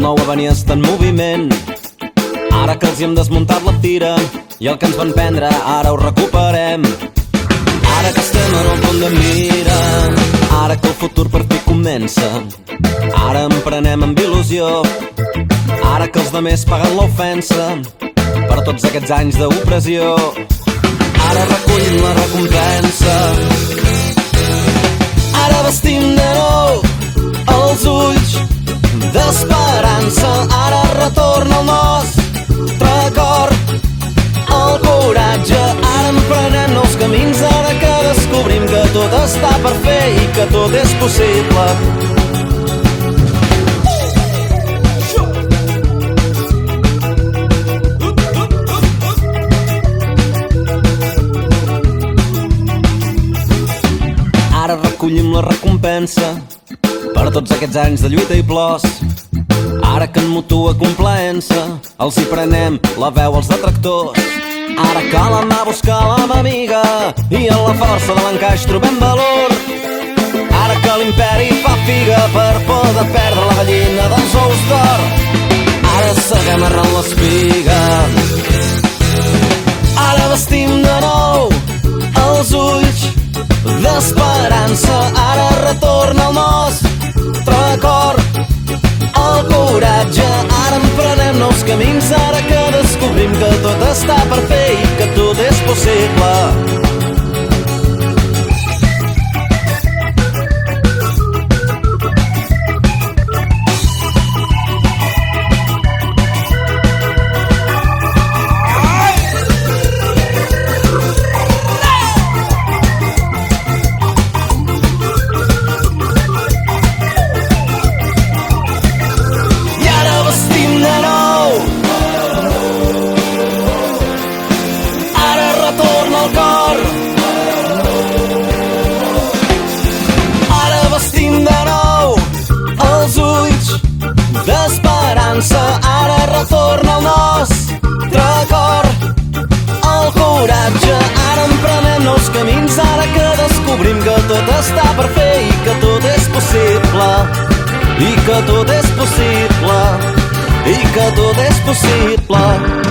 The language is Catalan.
nou avenir està en moviment. Ara que els hi hem desmuntat la tira i el que ens van prendre ara ho recuperem. Ara que estem en el punt de mira, ara que el futur per fi comença, ara emprenem amb il·lusió, ara que els demés paguen l'ofensa per tots aquests anys d'opressió. Ara recollim la recompensa, ara vestim de nou els ulls d'esperança. Ara retorna el nostre cor, el coratge. Ara emprenem nous camins, ara que descobrim que tot està per fer i que tot és possible. Ara recollim la recompensa per tots aquests anys de lluita i plors. Ara que en mutua complaença els hi prenem la veu als detractors. Ara que la mà busca la mà amiga i en la força de l'encaix trobem valor. Ara que l'imperi fa figa per por de perdre la gallina dels ous d'or. Ara seguem arran l'espiga, ara vestim de nou els ulls d'esperança. Ara retorna el nostre cor, el coratge. Ara emprenem nous camins, ara que descobrim que tot està per fer i que tot és possible. Ara retorna el nostre cor, el coratge. Ara emprenem nous camins, ara que descobrim que tot està per fer i que tot és possible, i que tot és possible, i que tot és possible.